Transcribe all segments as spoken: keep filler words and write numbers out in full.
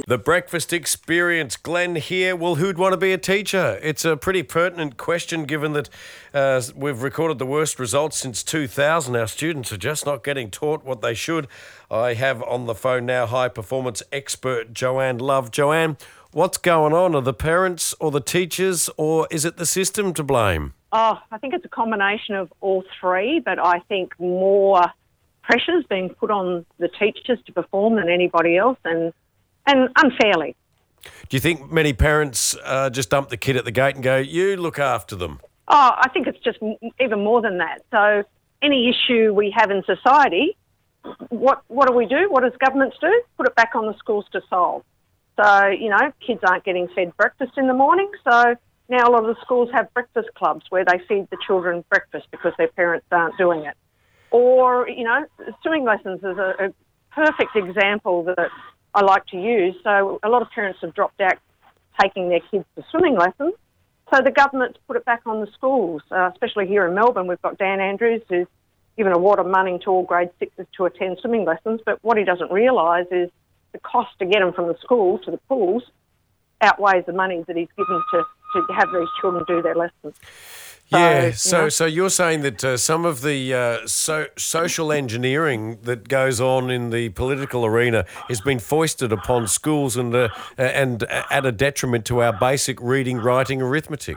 The breakfast experience. Glenn here. Well, who'd want to be a teacher? It's a pretty pertinent question given that uh, we've recorded the worst results since two thousand. Our students are just not getting taught what they should. I have on the phone now high performance expert Joanne Love. Joanne, what's going on? Are the parents or the teachers, or is it the system to blame? Oh, I think it's a combination of all three, but I think more pressure's being put on the teachers to perform than anybody else, and and unfairly. Do you think many parents uh, just dump the kid at the gate and go, you look after them? Oh, I think it's just even more than that. So any issue we have in society, what what do we do? What does governments do? Put it back on the schools to solve. So, you know, kids aren't getting fed breakfast in the morning, so now a lot of the schools have breakfast clubs where they feed the children breakfast because their parents aren't doing it. Or, you know, swimming lessons is a, a perfect example that I like to use. So a lot of parents have dropped out taking their kids to swimming lessons. So the government's put it back on the schools, uh, especially here in Melbourne. We've got Dan Andrews, who's given a wad of money to all grade sixes to attend swimming lessons. But what he doesn't realise is the cost to get them from the school to the pools outweighs the money that he's given to, to have these children do their lessons. So, yeah, so you know. so you're saying that uh, some of the uh, so, social engineering that goes on in the political arena has been foisted upon schools and uh, and at a detriment to our basic reading, writing, arithmetic.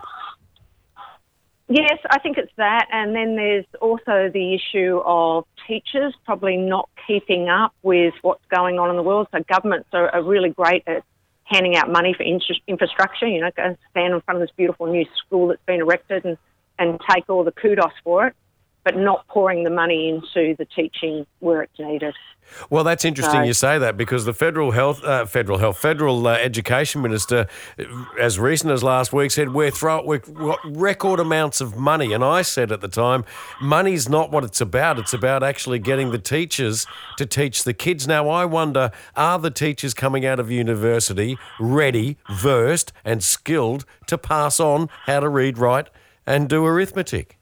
Yes, I think it's that, and then there's also the issue of teachers probably not keeping up with what's going on in the world. So governments are, are really great at handing out money for infrastructure, you know, go stand in front of this beautiful new school that's been erected and and take all the kudos for it, but not pouring the money into the teaching where it's needed. Well, that's interesting So, you say that, because the federal health, uh, federal health, federal uh, education minister, as recent as last week, said we're throw we've got record amounts of money, and I said at the time, money's not what it's about. It's about actually getting the teachers to teach the kids. Now, I wonder, are the teachers coming out of university ready, versed, and skilled to pass on how to read, write, and do arithmetic?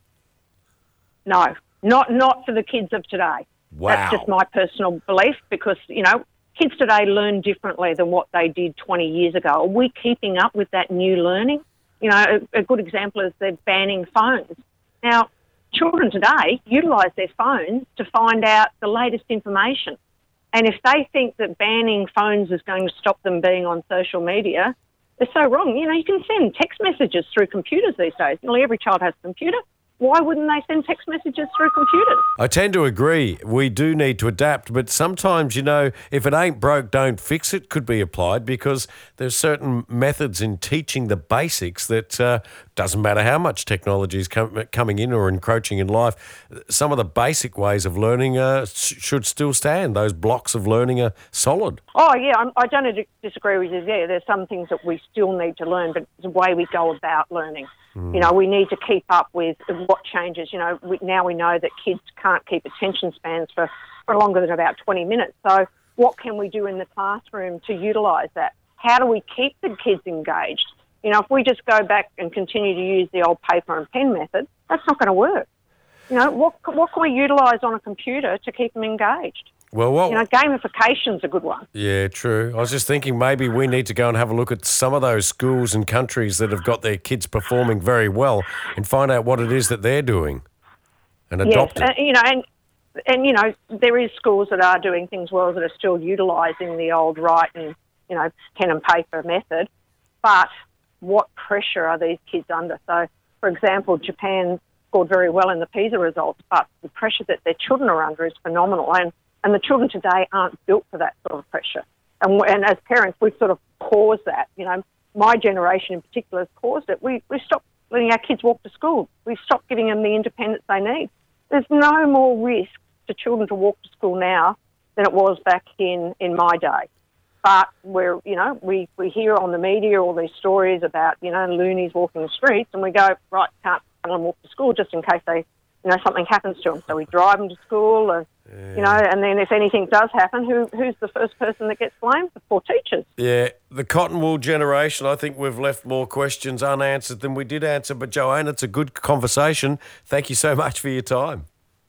No, not not for the kids of today. Wow. That's just my personal belief, because, you know, kids today learn differently than what they did twenty years ago. Are we keeping up with that new learning? You know, a, a good example is they're banning phones. Now, children today utilise their phones to find out the latest information. And if they think that banning phones is going to stop them being on social media, they're so wrong. You know, you can send text messages through computers these days. Nearly every child has a computer. Why wouldn't they send text messages through computers? I tend to agree. We do need to adapt, but sometimes, you know, if it ain't broke, don't fix it could be applied, because there's certain methods in teaching the basics that uh, doesn't matter how much technology is com- coming in or encroaching in life. Some of the basic ways of learning uh, sh- should still stand. Those blocks of learning are solid. Oh, yeah, I'm, I don't disagree with you there. There's some things that we still need to learn, but it's the way we go about learning. You know, we need to keep up with what changes. You know, we, now we know that kids can't keep attention spans for, for longer than about twenty minutes. So what can we do in the classroom to utilise that? How do we keep the kids engaged? You know, if we just go back and continue to use the old paper and pen method, that's not going to work. You know, what, what can we utilise on a computer to keep them engaged? Well, what? You know, gamification's a good one. Yeah, true. I was just thinking maybe we need to go and have a look at some of those schools and countries that have got their kids performing very well and find out what it is that they're doing and adopt yes, it. uh, you know, and and you know, there is schools that are doing things well that are still utilising the old write and, you know, pen and paper method. But what pressure are these kids under? So, for example, Japan scored very well in the PISA results, but the pressure that their children are under is phenomenal, and And the children today aren't built for that sort of pressure. And, and as parents, we've sort of caused that. You know, my generation in particular has caused it. We, we stopped letting our kids walk to school. We've stopped giving them the independence they need. There's no more risk to children to walk to school now than it was back in, in my day. But we're, you know, we, we hear on the media all these stories about, you know, loonies walking the streets, and we go, right, can't let them walk to school just in case they, you know, something happens to them. So we drive them to school, and yeah. you know, and then if anything does happen, who who's the first person that gets blamed? The poor teachers. Yeah, the cotton wool generation, I think we've left more questions unanswered than we did answer. But Joanne, it's a good conversation. Thank you so much for your time.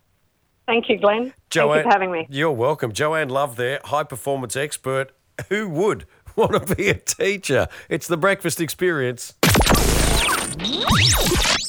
Thank you, Glenn. Joanne, Thank you for having me. You're welcome. Joanne Love there, high performance expert. Who would want to be a teacher. It's the breakfast experience.